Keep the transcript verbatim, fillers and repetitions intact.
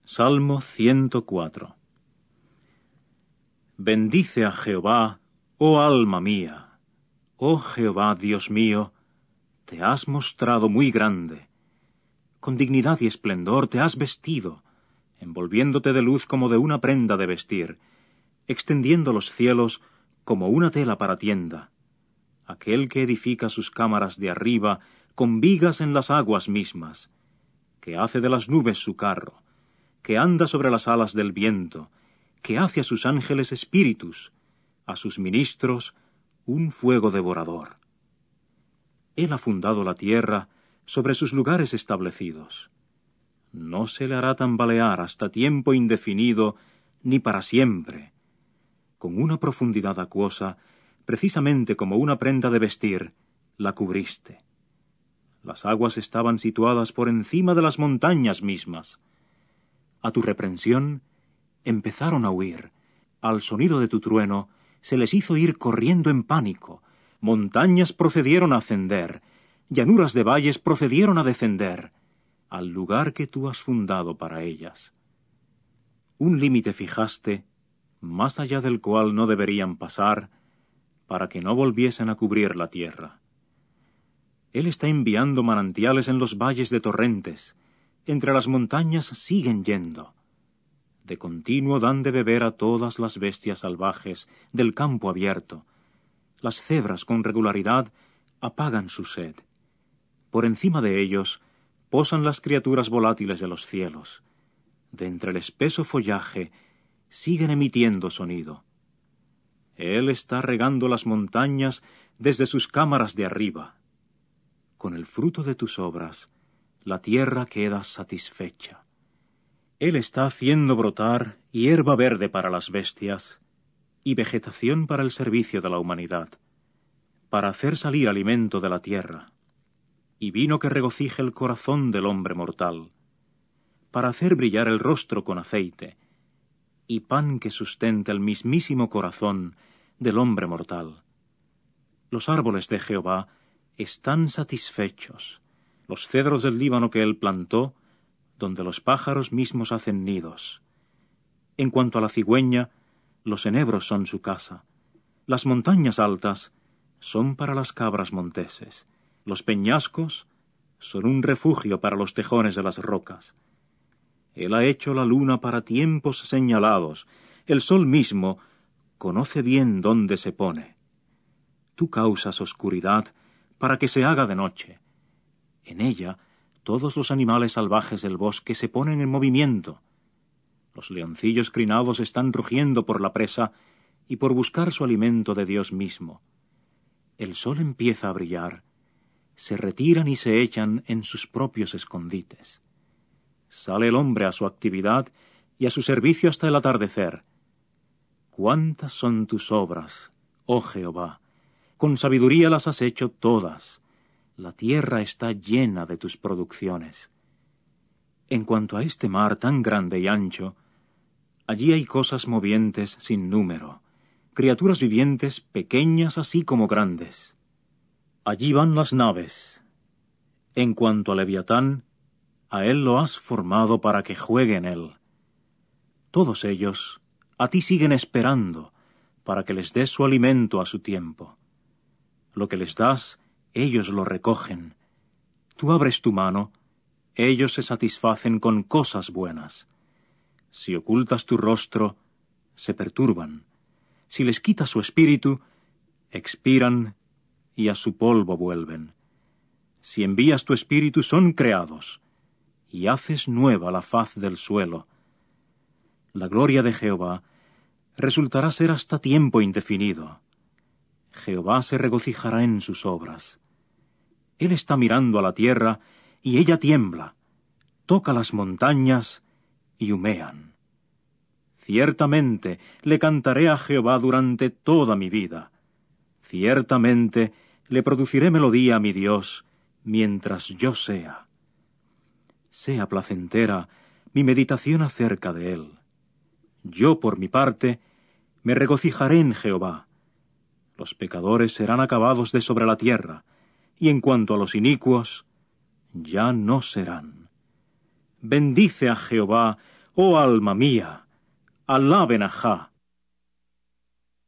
Salmo ciento cuatro. Bendice a Jehová, oh alma mía. Oh Jehová, Dios mío, te has mostrado muy grande. Con dignidad y esplendor te has vestido, envolviéndote de luz como de una prenda de vestir, extendiendo los cielos como una tela para tienda. Aquel que edifica sus cámaras de arriba con vigas en las aguas mismas, que hace de las nubes su carro, que anda sobre las alas del viento, que hace a sus ángeles espíritus, a sus ministros un fuego devorador. Él ha fundado la tierra sobre sus lugares establecidos. No se le hará tambalear hasta tiempo indefinido, ni para siempre. Con una profundidad acuosa, precisamente como una prenda de vestir, la cubriste. Las aguas estaban situadas por encima de las montañas mismas. A tu reprensión empezaron a huir. Al sonido de tu trueno se les hizo ir corriendo en pánico. Montañas procedieron a ascender, llanuras de valles procedieron a descender, al lugar que tú has fundado para ellas. Un límite fijaste, más allá del cual no deberían pasar, para que no volviesen a cubrir la tierra. Él está enviando manantiales en los valles de torrentes, entre las montañas siguen yendo. De continuo dan de beber a todas las bestias salvajes del campo abierto. Las cebras con regularidad apagan su sed. Por encima de ellos posan las criaturas volátiles de los cielos. De entre el espeso follaje siguen emitiendo sonido. Él está regando las montañas desde sus cámaras de arriba. Con el fruto de tus obras, la tierra queda satisfecha. Él está haciendo brotar hierba verde para las bestias y vegetación para el servicio de la humanidad, para hacer salir alimento de la tierra, y vino que regocije el corazón del hombre mortal, para hacer brillar el rostro con aceite, y pan que sustente el mismísimo corazón del hombre mortal. Los árboles de Jehová están satisfechos, los cedros del Líbano que él plantó, donde los pájaros mismos hacen nidos. En cuanto a la cigüeña, los enebros son su casa. Las montañas altas son para las cabras monteses. Los peñascos son un refugio para los tejones de las rocas. Él ha hecho la luna para tiempos señalados. El sol mismo conoce bien dónde se pone. Tú causas oscuridad para que se haga de noche. En ella, todos los animales salvajes del bosque se ponen en movimiento. Los leoncillos crinados están rugiendo por la presa y por buscar su alimento de Dios mismo. El sol empieza a brillar, se retiran y se echan en sus propios escondites. Sale el hombre a su actividad y a su servicio hasta el atardecer. ¿Cuántas son tus obras, oh Jehová? Con sabiduría las has hecho todas. La tierra está llena de tus producciones. En cuanto a este mar tan grande y ancho, allí hay cosas movientes sin número, criaturas vivientes pequeñas así como grandes. Allí van las naves. En cuanto a Leviatán, a él lo has formado para que juegue en él. Todos ellos a ti siguen esperando, para que les des su alimento a su tiempo. Lo que les das, ellos lo recogen. Tú abres tu mano, ellos se satisfacen con cosas buenas. Si ocultas tu rostro, se perturban. Si les quitas su espíritu, expiran y a su polvo vuelven. Si envías tu espíritu, son creados, y haces nueva la faz del suelo. La gloria de Jehová resultará ser hasta tiempo indefinido. Jehová se regocijará en sus obras. Él está mirando a la tierra, y ella tiembla. Toca las montañas, y humean. Ciertamente le cantaré a Jehová durante toda mi vida. Ciertamente le produciré melodía a mi Dios, mientras yo sea. Sea placentera mi meditación acerca de él. Yo, por mi parte, me regocijaré en Jehová. Los pecadores serán acabados de sobre la tierra, y en cuanto a los inicuos, ya no serán. Bendice a Jehová, Oh alma mía, alaben a Jah.